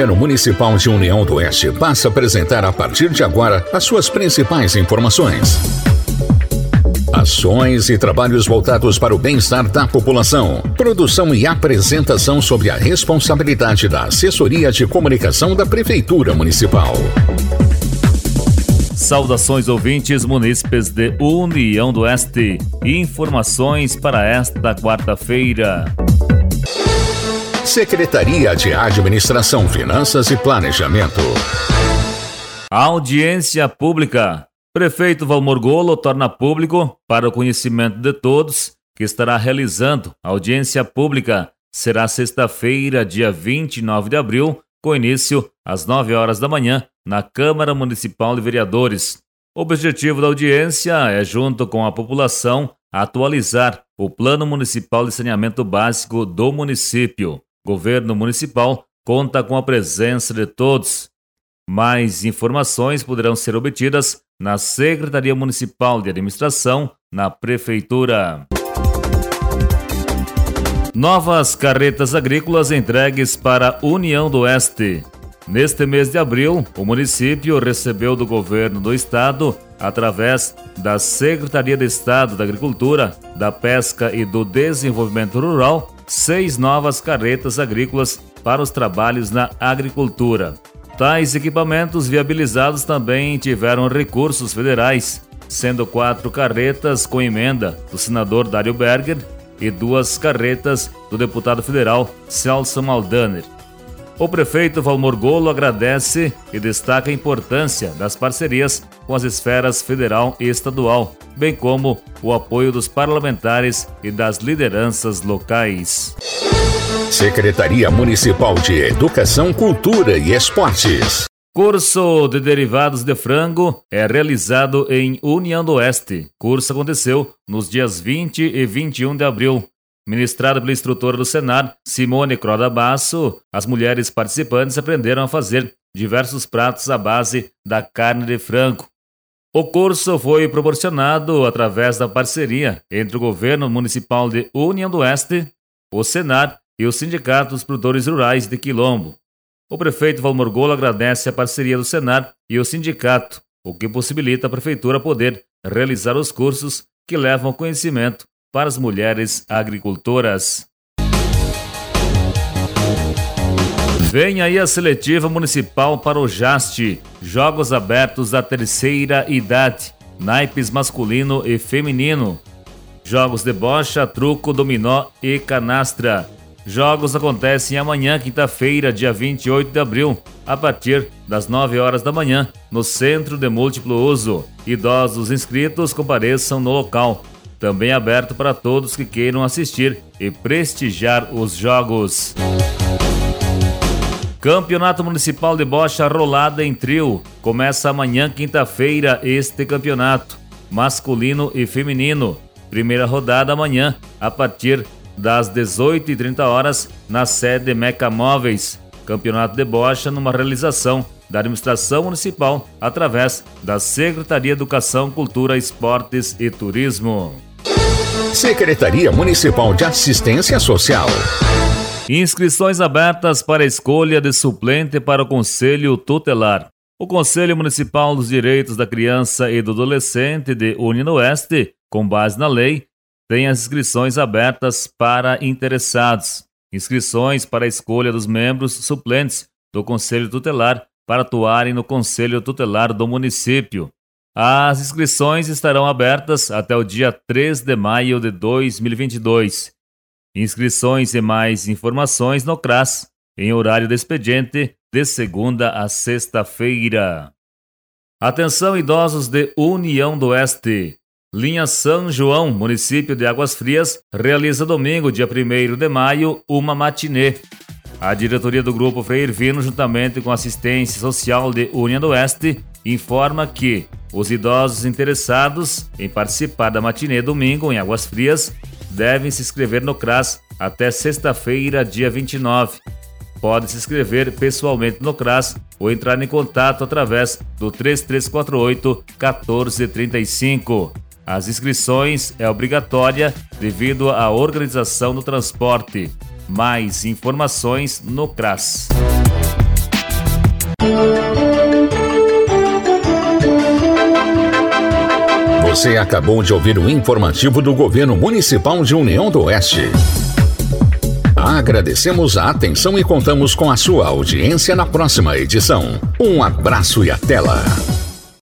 Governo Municipal de União do Oeste passa a apresentar a partir de agora as suas principais informações. Ações e trabalhos voltados para o bem-estar da população. Produção e apresentação sob a responsabilidade da Assessoria de Comunicação da Prefeitura Municipal. Saudações ouvintes munícipes de União do Oeste. Informações para esta quarta-feira. Secretaria de Administração, Finanças e Planejamento. Audiência pública. Prefeito Valmor Golo torna público, para o conhecimento de todos, que estará realizando audiência pública. Será sexta-feira, dia 29 de abril, com início às 9 horas da manhã, na Câmara Municipal de Vereadores. O objetivo da audiência é, junto com a população, atualizar o Plano Municipal de Saneamento Básico do município. O Governo Municipal conta com a presença de todos. Mais informações poderão ser obtidas na Secretaria Municipal de Administração, na Prefeitura. Novas carretas agrícolas entregues para a União do Oeste. Neste mês de abril, o município recebeu do Governo do Estado, através da Secretaria de Estado da Agricultura, da Pesca e do Desenvolvimento Rural, 6 novas carretas agrícolas para os trabalhos na agricultura. Tais equipamentos viabilizados também tiveram recursos federais, sendo 4 carretas com emenda do senador Dário Berger e 2 carretas do deputado federal Celso Maldaner. O prefeito Valmor Golo agradece e destaca a importância das parcerias com as esferas federal e estadual, bem como o apoio dos parlamentares e das lideranças locais. Secretaria Municipal de Educação, Cultura e Esportes. Curso de derivados de frango é realizado em União do Oeste. Curso aconteceu nos dias 20 e 21 de abril. Ministrado pela instrutora do Senar, Simone Croda Basso, as mulheres participantes aprenderam a fazer diversos pratos à base da carne de frango. O curso foi proporcionado através da parceria entre o Governo Municipal de União do Oeste, o Senar e o Sindicato dos Produtores Rurais de Quilombo. O prefeito Valmor Golo agradece a parceria do Senar e o sindicato, o que possibilita a prefeitura poder realizar os cursos que levam conhecimento para as mulheres agricultoras. Vem aí a seletiva municipal para o JAST, Jogos Abertos da Terceira Idade, naipes masculino e feminino. Jogos de bocha, truco, dominó e canastra. Jogos acontecem amanhã, quinta-feira, dia 28 de abril, a partir das 9 horas da manhã, no Centro de Múltiplo Uso. Idosos inscritos compareçam no local. Também aberto para todos que queiram assistir e prestigiar os jogos. Campeonato Municipal de Bocha Rolada em Trio. Começa amanhã, quinta-feira, este campeonato, masculino e feminino. Primeira rodada amanhã, a partir das 18h30, na sede Meca Móveis. Campeonato de bocha numa realização da Administração Municipal através da Secretaria de Educação, Cultura, Esportes e Turismo. Secretaria Municipal de Assistência Social. Inscrições abertas para a escolha de suplente para o Conselho Tutelar. O Conselho Municipal dos Direitos da Criança e do Adolescente de União do Oeste, com base na lei, tem as inscrições abertas para interessados. Inscrições para a escolha dos membros suplentes do Conselho Tutelar para atuarem no Conselho Tutelar do município. As inscrições estarão abertas até o dia 3 de maio de 2022. Inscrições e mais informações no CRAS, em horário de expediente, de segunda a sexta-feira. Atenção, idosos de União do Oeste. Linha São João, município de Águas Frias, realiza domingo, dia 1º de maio, uma matinê. A diretoria do Grupo Frei Irvino, juntamente com a Assistência Social de União do Oeste, informa que os idosos interessados em participar da matinê domingo em Águas Frias devem se inscrever no CRAS até sexta-feira, dia 29. Pode se inscrever pessoalmente no CRAS ou entrar em contato através do 3348-1435. As inscrições é obrigatória devido à organização do transporte. Mais informações no CRAS. Você acabou de ouvir o informativo do Governo Municipal de União do Oeste. Agradecemos a atenção e contamos com a sua audiência na próxima edição. Um abraço e até lá!